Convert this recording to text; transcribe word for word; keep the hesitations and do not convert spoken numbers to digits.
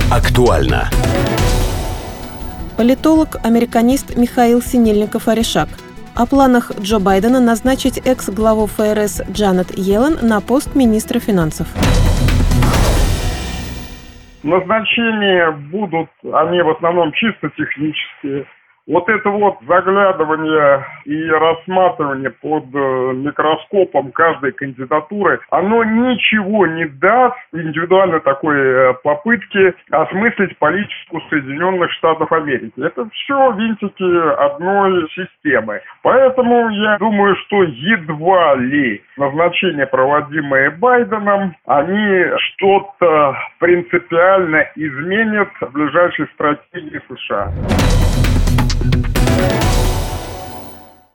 Актуально. Политолог-американист Михаил Синельников-Орешак. О планах Джо Байдена назначить экс-главу ФРС Джанет Йеллен на пост министра финансов. Назначения будут, они в основном чисто технические. Вот это вот заглядывание и рассматривание под микроскопом каждой кандидатуры, оно ничего не даст индивидуально такой попытки осмыслить политику Соединенных Штатов Америки. Это все винтики одной системы. Поэтому я думаю, что едва ли назначения, проводимые Байденом, они что-то принципиально изменят в ближайшей стратегии США.